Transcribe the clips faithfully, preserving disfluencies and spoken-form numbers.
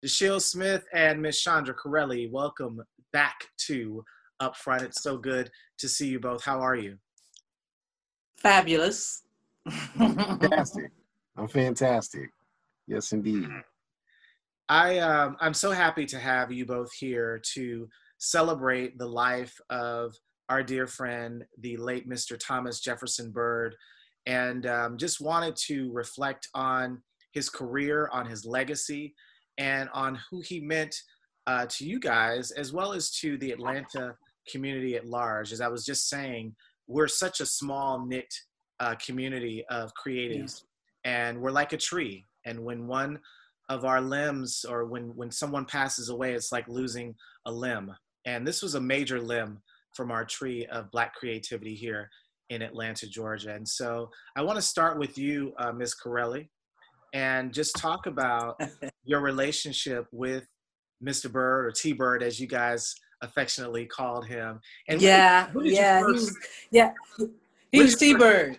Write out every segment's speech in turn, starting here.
Dashiell Smith and Miss Chandra Corelli, welcome back to Upfront. It's so good to see you both. How are you? Fabulous. Fantastic. I'm fantastic. Yes, indeed. I um, I'm so happy to have you both here to celebrate the life of our dear friend, the late Mister Thomas Jefferson Byrd, and um, just wanted to reflect on his career, on his legacy, and on who he meant uh, to you guys, as well as to the Atlanta community at large. As I was just saying, we're such a small knit uh, community of creatives, yeah. and we're like a tree. And when one of our limbs, or when when someone passes away, it's like losing a limb. And this was a major limb from our tree of Black creativity here in Atlanta, Georgia. And so I want to start with you, uh, Miz Corelli, and just talk about your relationship with Mister Byrd, or T Byrd, as you guys affectionately called him. And yeah, when did, when did yeah, first, he was, yeah, he was T Byrd.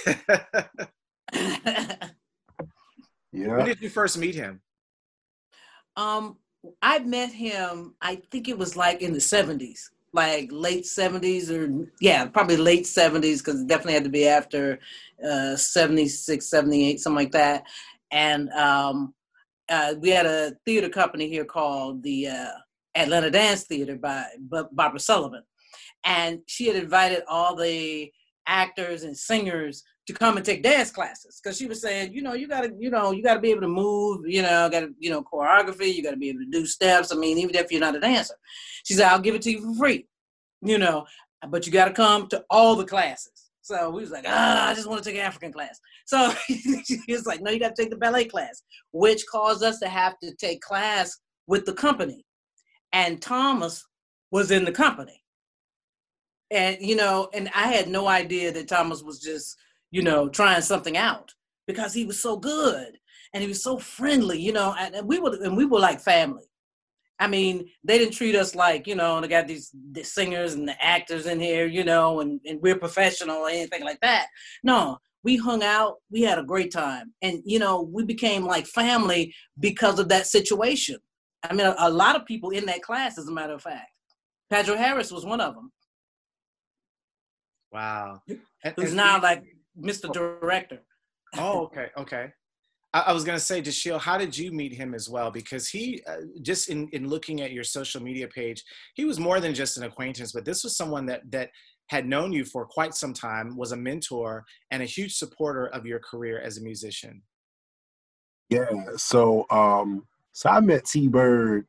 Yeah. When did you first meet him? Um, I met him, I think it was like in the seventies, like late seventies, or yeah, probably late seventies, because it definitely had to be after uh, seventy-six, seventy-eight, something like that. And um, uh, we had a theater company here called the uh, Atlanta Dance Theater by Barbara Sullivan. And she had invited all the actors and singers to come and take dance classes, because she was saying, you know, you gotta, you know, you gotta be able to move, you know, gotta, you know, choreography, you gotta be able to do steps. I mean, even if you're not a dancer, she said, I'll give it to you for free, you know, but you gotta come to all the classes. So we was like, ah, I just want to take an African class. So he was like, no, you got to take the ballet class, which caused us to have to take class with the company. And Thomas was in the company. And, you know, and I had no idea that Thomas was just, you know, trying something out, because he was so good and he was so friendly, you know, and, and we were, and we were like family. I mean, they didn't treat us like, you know, they got these, these singers and the actors in here, you know, and, and we're professional or anything like that. No, we hung out. We had a great time. And, you know, we became like family because of that situation. I mean, a, a lot of people in that class, as a matter of fact. Pedro Harris was one of them. Wow. And, Who's and now he, like Mister Director. Oh, okay, okay. I was going to say, Dashiell, how did you meet him as well? Because he, uh, just in, in looking at your social media page, he was more than just an acquaintance, but this was someone that that had known you for quite some time, was a mentor, and a huge supporter of your career as a musician. Yeah, so um, so I met T Byrd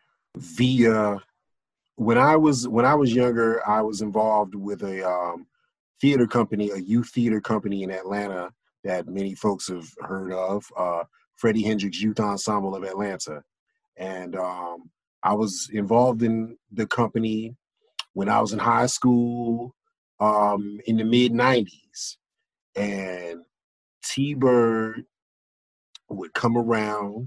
via, when I was when I was younger, I was involved with a um, theater company, a youth theater company in Atlanta that many folks have heard of, uh, Freddie Hendrix Youth Ensemble of Atlanta. And um, I was involved in the company when I was in high school um, in the mid nineties. And T Byrd would come around.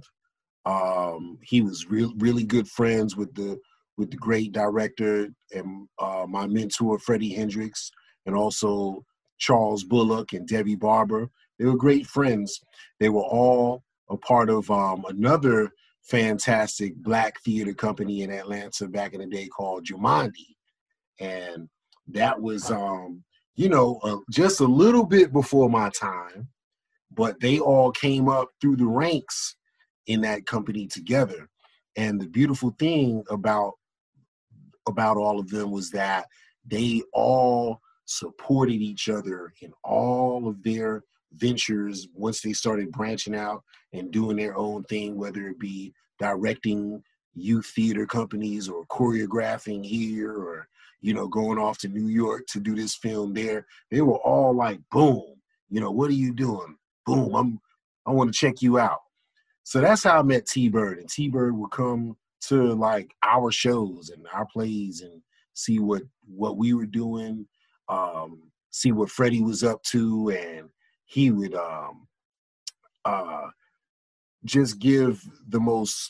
Um, he was re- really good friends with the with the great director and uh, my mentor, Freddie Hendrix, and also Charles Bullock and Debbie Barber. They were great friends. They were all a part of um, another fantastic Black theater company in Atlanta back in the day called Jumanji. And that was, um, you know, uh, just a little bit before my time, but they all came up through the ranks in that company together. And the beautiful thing about, about all of them was that they all supported each other in all of their ventures once they started branching out and doing their own thing, whether it be directing youth theater companies or choreographing here, or, you know, going off to New York to do this film there. They were all like, boom, you know, what are you doing? Boom, I'm, I want to check you out. So that's how I met T Byrd. And T Byrd would come to like our shows and our plays and see what, what we were doing, um, see what Freddie was up to, and he would um, uh, just give the most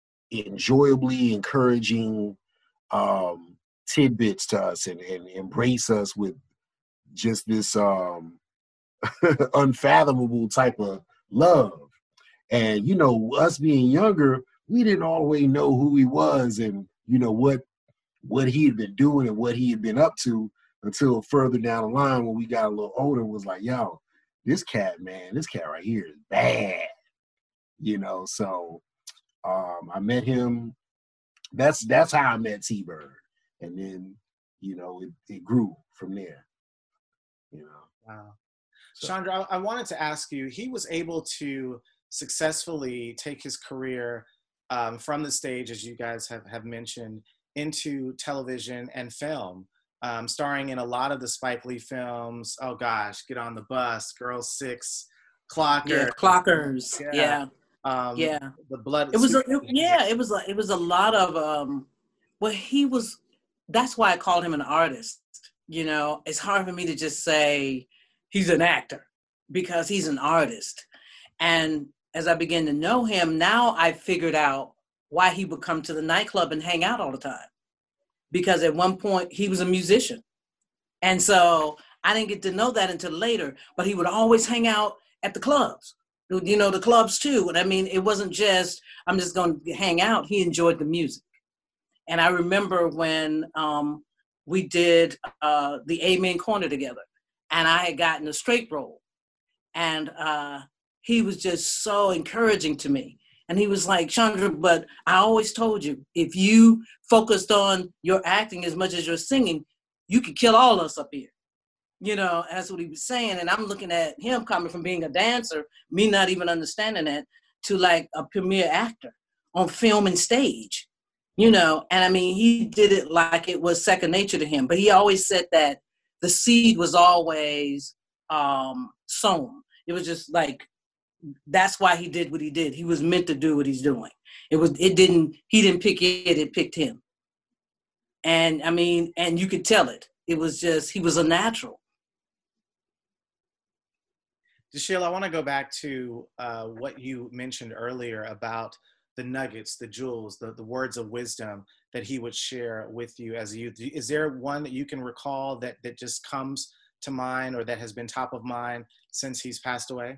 enjoyably encouraging um, tidbits to us, and, and embrace us with just this um, unfathomable type of love. And, you know, us being younger, we didn't always know who he was and, you know, what what he had been doing and what he had been up to until further down the line when we got a little older, was like, yo, this cat, man, this cat right here is bad. You know, so um, I met him. That's that's how I met T-Bird. And then, you know, it, it grew from there. You know. Wow. So. Chandra, I, I wanted to ask you, he was able to successfully take his career um, from the stage, as you guys have, have mentioned, into television and film, um, starring in a lot of the Spike Lee films. Oh gosh, Get on the Bus, Girls Six, Clockers. Yeah, Clockers. Yeah. Yeah. Um, yeah. The Blood. It was, a, it, yeah, it was like, it was a lot of, um, well, he was, that's why I called him an artist. You know, it's hard for me to just say he's an actor because he's an artist. And as I began to know him, now I figured out why he would come to the nightclub and hang out all the time. Because at one point he was a musician. And so I didn't get to know that until later, but he would always hang out at the clubs, you know, the clubs too. And I mean, it wasn't just, I'm just going to hang out. He enjoyed the music. And I remember when um, we did uh, the Amen Corner together, and I had gotten a straight role. And uh, he was just so encouraging to me. And he was like, Chandra, but I always told you, if you focused on your acting as much as your singing, you could kill all us up here. You know, that's what he was saying. And I'm looking at him coming from being a dancer, me not even understanding that, to like a premier actor on film and stage, you know. And I mean, he did it like it was second nature to him. But he always said that the seed was always um, sown. It was just like, that's why he did what he did. He was meant to do what he's doing. It was, it didn't, he didn't pick it, it picked him. And I mean, and you could tell it. It was just, he was a natural. Dashiell, I want to go back to uh, what you mentioned earlier about the nuggets, the jewels, the, the words of wisdom that he would share with you as a youth. Is there one that you can recall that, that just comes to mind or that has been top of mind since he's passed away?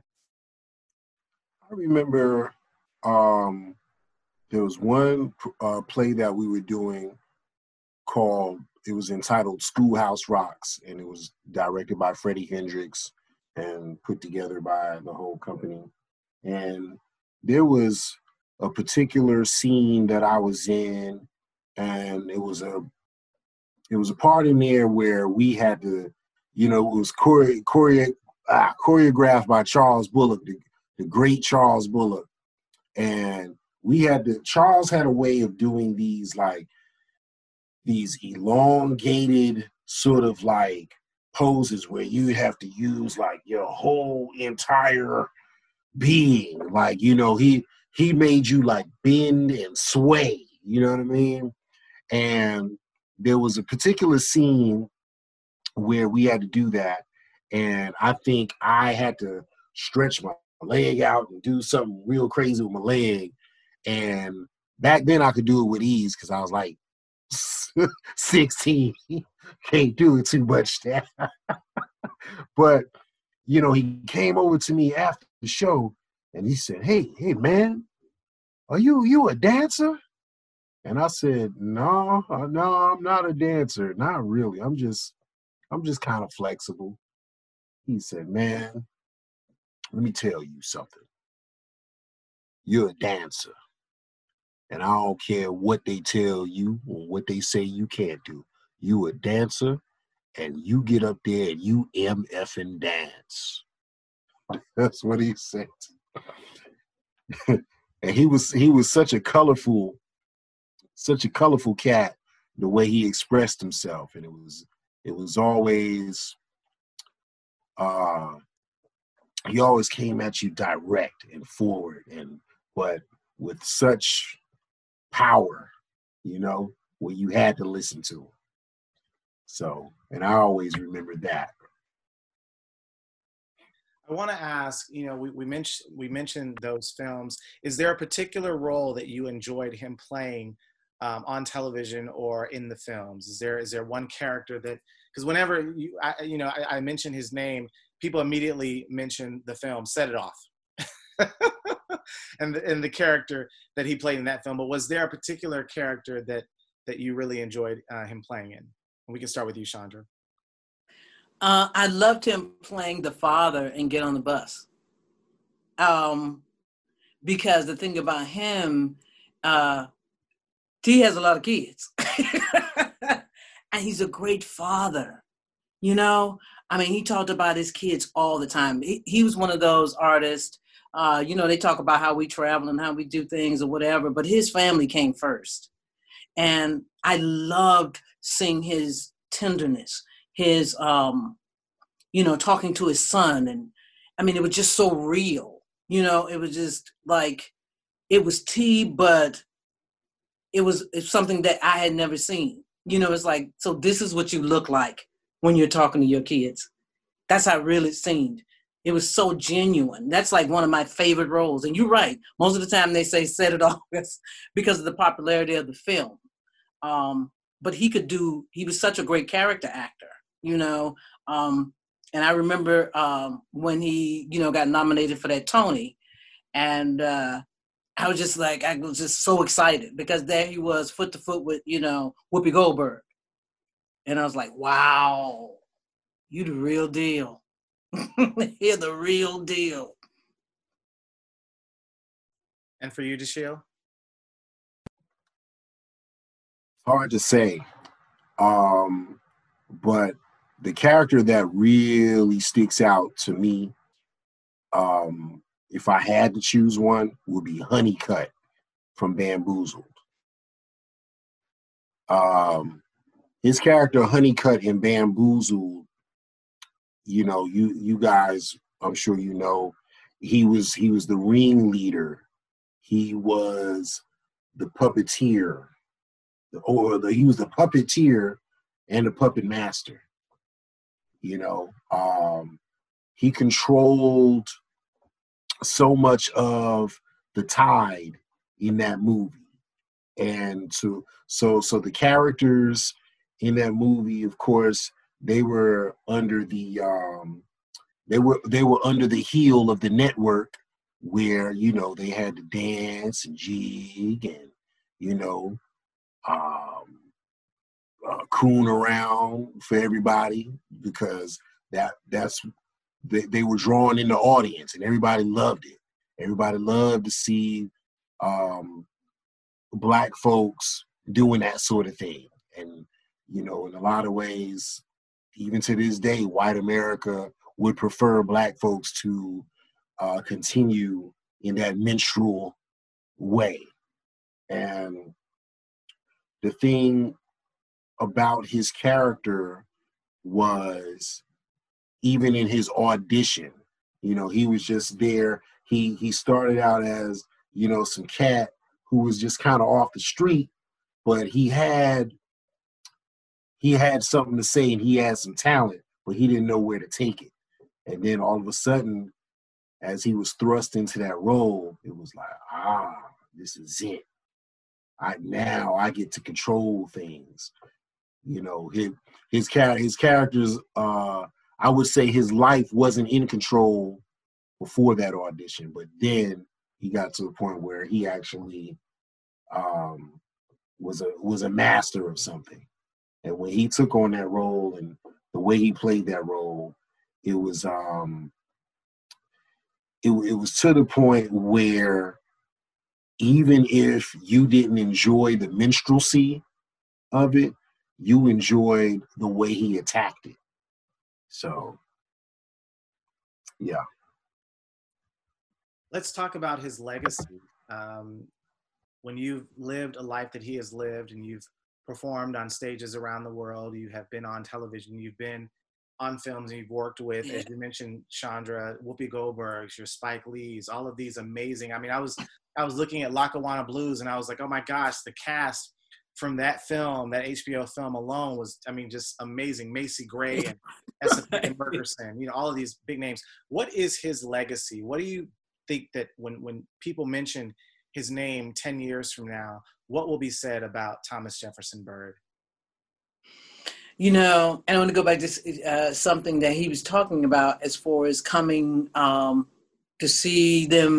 I remember um, there was one uh, play that we were doing called, it was entitled Schoolhouse Rocks, and it was directed by Freddie Hendricks and put together by the whole company. And there was a particular scene that I was in, and it was a it was a part in there where we had to, you know, it was chore- chore- ah, choreographed by Charles Bullock, the, the great Charles Bullock. And we had to, Charles had a way of doing these like, these elongated sort of like poses where you have to use like your whole entire being. Like, you know, he, he made you like bend and sway, you know what I mean? And there was a particular scene where we had to do that. And I think I had to stretch my leg out and do something real crazy with my leg. And back then I could do it with ease because I was like sixteen. Can't do it too much now. But, you know, he came over to me after the show and he said, hey, hey, man, are you you a dancer? And I said, no, no, I'm not a dancer. Not really. I'm just, I'm just kind of flexible. He said, man, let me tell you something. You're a dancer. And I don't care what they tell you or what they say you can't do. You a dancer, and you get up there and you M F and dance. That's what he said. And he was he was such a colorful, such a colorful cat, the way he expressed himself. And it was it was always uh he always came at you direct and forward, and but with such power, you know, where you had to listen to him. So, and I always remember that. I want to ask, you know, we, we mentioned we mentioned those films. Is there a particular role that you enjoyed him playing um, on television or in the films? Is there is there one character that, because whenever you I, you know I, I mention his name, people immediately mention the film Set It Off. and the, and the character that he played in that film. But was there a particular character that that you really enjoyed uh, him playing in? And we can start with you, Chandra. Uh, I loved him playing the father in Get on the Bus. Um, because the thing about him, uh, he has a lot of kids. And he's a great father. You know, I mean, he talked about his kids all the time. He, he was one of those artists, uh, you know, they talk about how we travel and how we do things or whatever, but his family came first. And I loved seeing his tenderness, his, um, you know, talking to his son. And I mean, it was just so real. You know, it was just like, it was T, but it was it's something that I had never seen. You know, it's like, so this is what you look like when you're talking to your kids. That's how real it seemed. It was so genuine. That's like one of my favorite roles. And you're right. Most of the time they say set it off because of the popularity of the film. Um, but he could do, he was such a great character actor, you know. Um, and I remember um, when he, you know, got nominated for that Tony. And uh, I was just like, I was just so excited because there he was foot to foot with, you know, Whoopi Goldberg. And I was like, wow, you the real deal. You're the real deal. And for you, Dashiell? Hard to say. Um, but the character that really sticks out to me, um, if I had to choose one, would be Honeycutt from Bamboozled. Um, his character Honeycutt in Bamboozled, you know, you you guys, I'm sure you know, he was he was the ringleader. He was the puppeteer, or the, he was the puppeteer and the puppet master. You know, um, he controlled so much of the tide in that movie. And so so so the characters in that movie, of course, they were under the um they were they were under the heel of the network, where, you know, they had to dance and jig and, you know, um uh, croon around for everybody, because that that's they, they were drawing in the audience and everybody loved it. Everybody loved to see um, Black folks doing that sort of thing. And, you know, in a lot of ways, even to this day, white America would prefer Black folks to uh, continue in that minstrel way. And the thing about his character was, even in his audition, you know, he was just there. He he started out as, you know, some cat who was just kind of off the street, but he had he had something to say and he had some talent, but he didn't know where to take it. And then all of a sudden, as he was thrust into that role, it was like, ah, this is it. I now I get to control things. You know, his his, char- his characters, uh, I would say his life wasn't in control before that audition, but then he got to a point where he actually um, was a was a master of something. And when he took on that role and the way he played that role, it was um, it, it was to the point where even if you didn't enjoy the minstrelsy of it, you enjoyed the way he attacked it. So, yeah. Let's talk about his legacy. Um, when you've lived a life that he has lived and you've performed on stages around the world, you have been on television, you've been on films, and you've worked with, as you mentioned, Chandra, Whoopi Goldberg's, your Spike Lee's, all of these amazing. I mean, I was I was looking at Lackawanna Blues and I was like, oh my gosh, the cast from that film, that H B O film alone was, I mean, just amazing. Macy Gray and Essa Ferguson, you know, all of these big names. What is his legacy? What do you think that when, when people mention his name ten years from now, what will be said about Thomas Jefferson Byrd? You know, and I want to go back to uh, something that he was talking about as far as coming um, to see them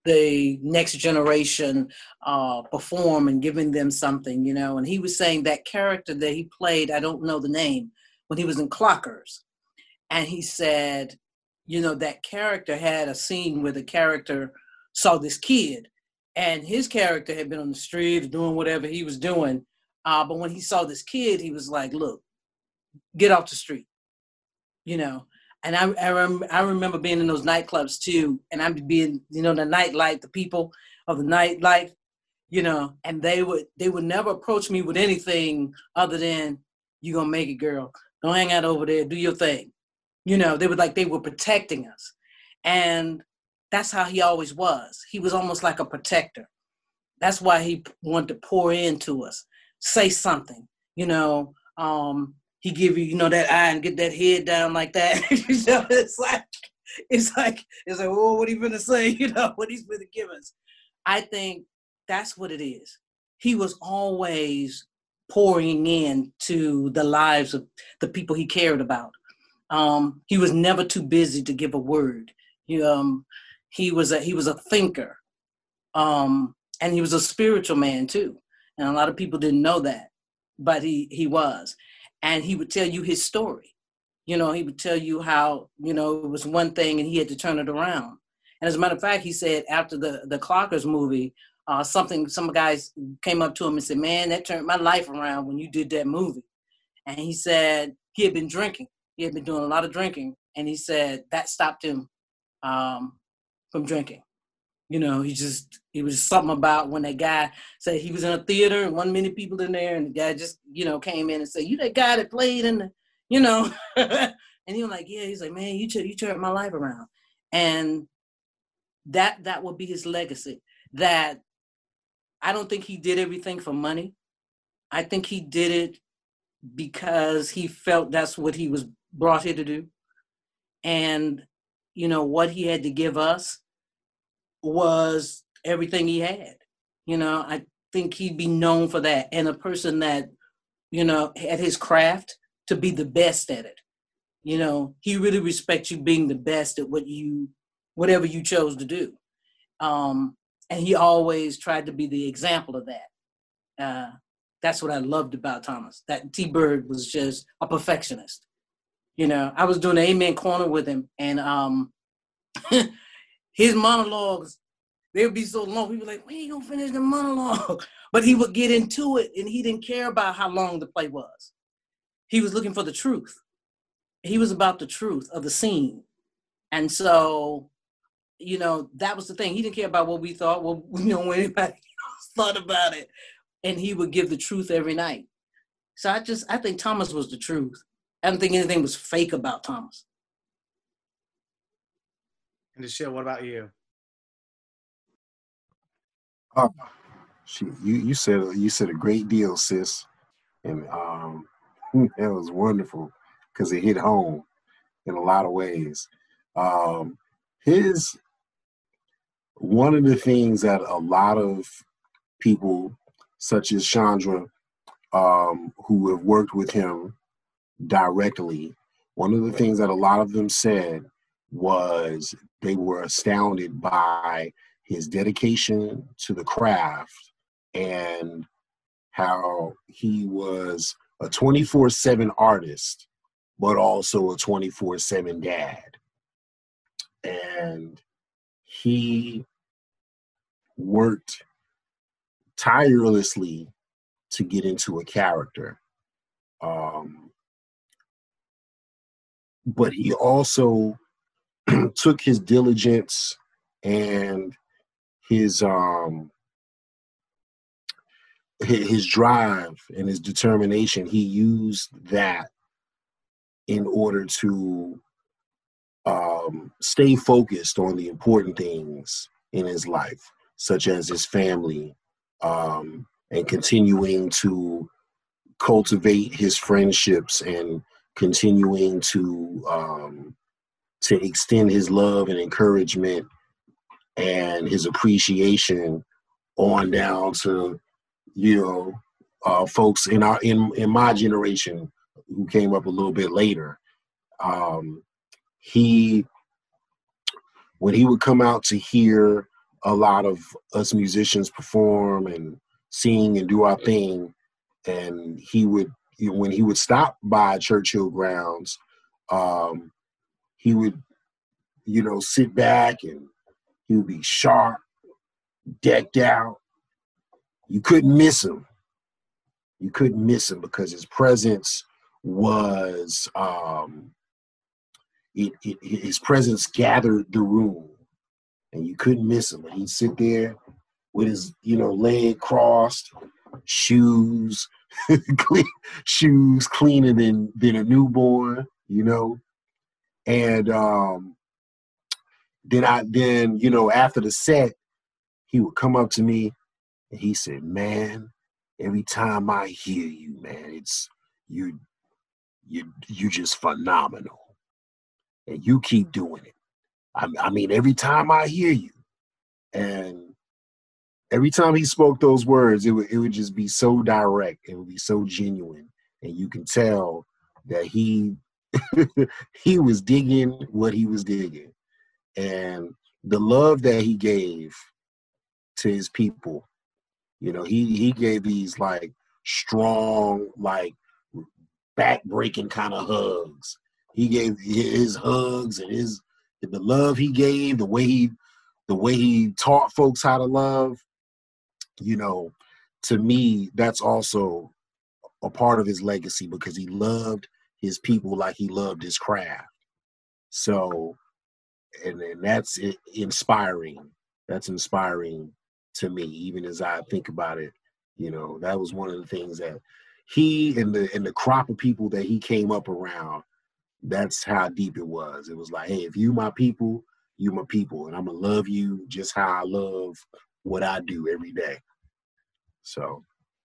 the next generation uh, perform and giving them something, you know. And he was saying that character that he played, I don't know the name, when he was in Clockers. And he said, you know, that character had a scene where the character saw this kid, and his character had been on the street doing whatever he was doing. Uh, but when he saw this kid, he was like, look, get off the street, you know. And I I, rem- I remember being in those nightclubs too, and I'd being, you know, the nightlife, the people of the nightlife, you know, and they would they would never approach me with anything other than, you gonna make it, girl. Don't hang out over there, do your thing. You know, they were like, they were protecting us. And that's how he always was. He was almost like a protector. That's why he wanted to pour into us, say something, you know, um, he give you, you know, that eye and get that head down like that. You know, it's like, it's like, it's like, oh, what he gonna say? You know, what he's gonna give us. I think that's what it is. He was always pouring in to the lives of the people he cared about. Um, he was never too busy to give a word. He, um, he was a he was a thinker, um, and he was a spiritual man too. And a lot of people didn't know that, but he he was. And he would tell you his story. You know, he would tell you how, you know, it was one thing and he had to turn it around. And as a matter of fact, he said after the, the Clockers movie, uh, something, some guys came up to him and said, man, that turned my life around when you did that movie. And he said he had been drinking. He had been doing a lot of drinking. And he said that stopped him um, from drinking. You know, he just, it was something about when that guy said he was in a theater and one many people in there, and the guy just, you know, came in and said, you that guy that played in the, you know, and he was like, yeah, he's like, man, you, t- you turned my life around. And that, that will be his legacy. That I don't think he did everything for money. I think he did it because he felt that's what he was brought here to do. And, you know, what he had to give us was everything he had. You know, I think he'd be known for that. And a person that, you know, had his craft to be the best at it. You know, he really respects you being the best at what you, whatever you chose to do. Um, and he always tried to be the example of that. Uh, that's what I loved about Thomas. That T. Bird was just a perfectionist. You know, I was doing the Amen Corner with him, and um, his monologues, they would be so long. We were like, we ain't gonna finish the monologue. But he would get into it, and he didn't care about how long the play was. He was looking for the truth. He was about the truth of the scene. And so, you know, that was the thing. He didn't care about what we thought, what, you know, what anybody else thought about it. And he would give the truth every night. So I just, I think Thomas was the truth. I don't think anything was fake about Thomas. And Deshelle, what about you? Oh, she, you you said you said a great deal, sis, and um, that was wonderful because it hit home in a lot of ways. Um, his one of the things that a lot of people, such as Chandra, um, who have worked with him directly, one of the things that a lot of them said was they were astounded by his dedication to the craft and how he was a twenty-four seven artist, but also a twenty-four seven dad. And he worked tirelessly to get into a character. Um, but he also took his diligence and his um his drive and his determination. He used that in order to um, stay focused on the important things in his life, such as his family, um, and continuing to cultivate his friendships and continuing to um, to extend his love and encouragement and his appreciation on down to, you know, uh, folks in our in in my generation who came up a little bit later. Um, he when he would come out to hear a lot of us musicians perform and sing and do our thing. And he would, you know, when he would stop by Churchill grounds, um, he would, you know, sit back and he would be sharp, decked out. You couldn't miss him. You couldn't miss him because his presence was, um, it, it, his presence gathered the room, and you couldn't miss him. And he'd sit there with his, you know, leg crossed, shoes, clean, shoes cleaner than than a newborn, you know. And um, then I, then you know, after the set, he would come up to me and he said, "Man, every time I hear you, man, it's you, you, you just phenomenal, and you keep doing it. I, I mean, every time I hear you." And every time he spoke those words, it would it would just be so direct. It would be so genuine, and you can tell that he he was digging what he was digging, and the love that he gave to his people. You know, he he gave these like strong, like back-breaking kind of hugs. He gave his hugs and his the love he gave, the way he the way he taught folks how to love. You know, to me, that's also a part of his legacy because he loved his people like he loved his craft. So, and, and that's inspiring. That's inspiring to me, even as I think about it. You know, that was one of the things that he and the and the crop of people that he came up around, that's how deep it was. It was like, hey, if you my people, you my people, and I'm gonna love you just how I love what I do every day. So,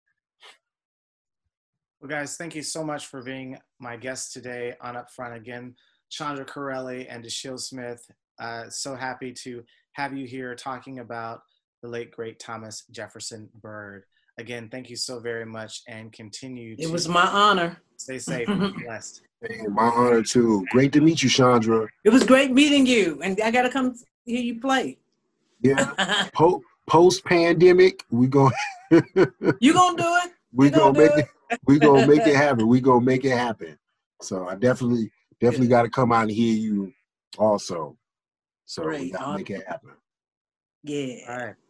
well, guys, thank you so much for being my guest today on Upfront. Again, Chandra Corelli and Dashiell Smith. Uh, so happy to have you here talking about the late great Thomas Jefferson Byrd. Again, thank you so very much, and continue. It was my honor. Stay safe and blessed. Hey, my honor too. Great to meet you, Chandra. It was great meeting you, and I gotta come hear you play. Yeah. po- Post pandemic, we going you gonna do it. We gonna, gonna make it. it we gonna make it happen. We gonna make it happen. So I definitely definitely got to come out and hear you also. So Great. we gotta make it happen. Yeah. All right.